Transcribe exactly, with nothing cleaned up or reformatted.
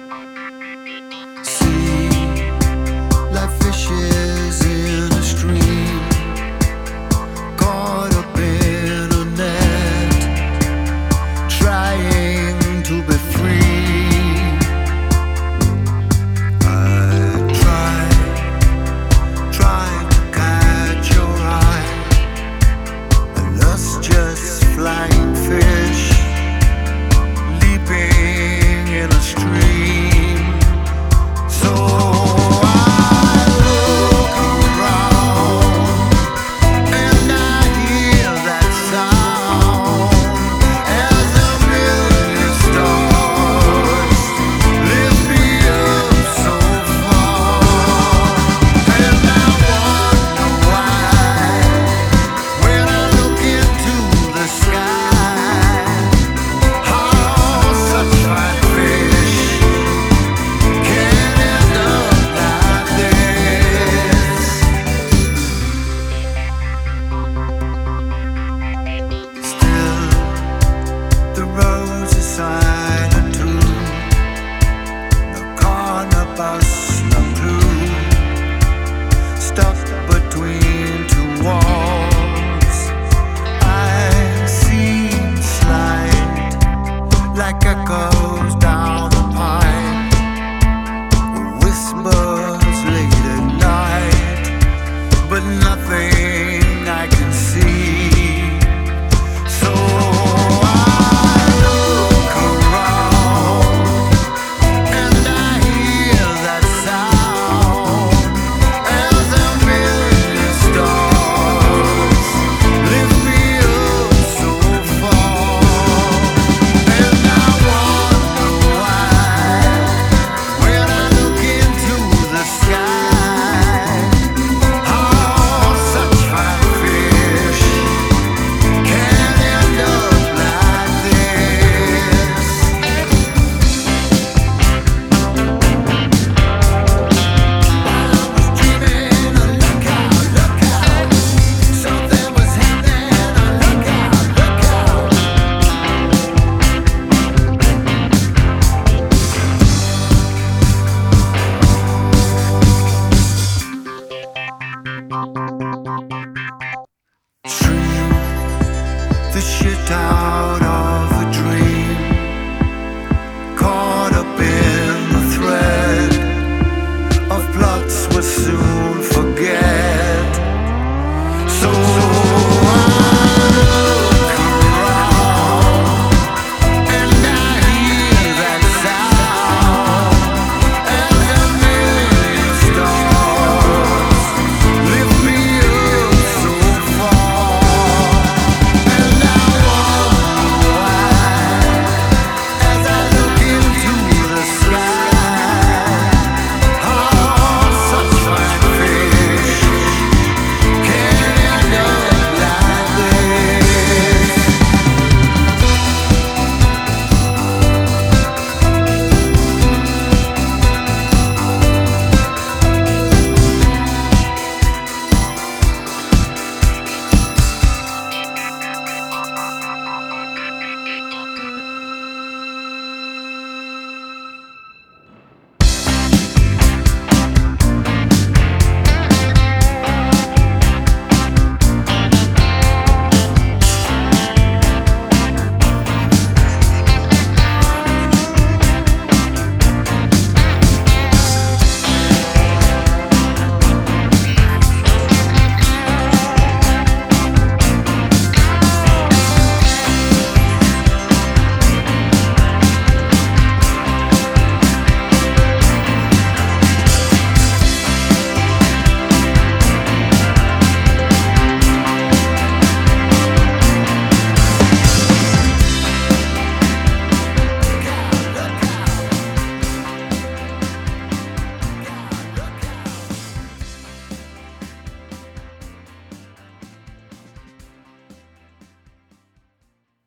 See, like fishes in a stream, caught up in a net, trying to be free. I try, trying to catch your eye, a lustrous flying fish, leaping in a stream. So I look around and I hear that sound as a million stars lift me up so far. And I wonder why, when I look into the sky, how such fine fish can end up like this. Still, the rose is silent too. No corner bus, no clue. Stuck between two walls, I seem slide like echoes down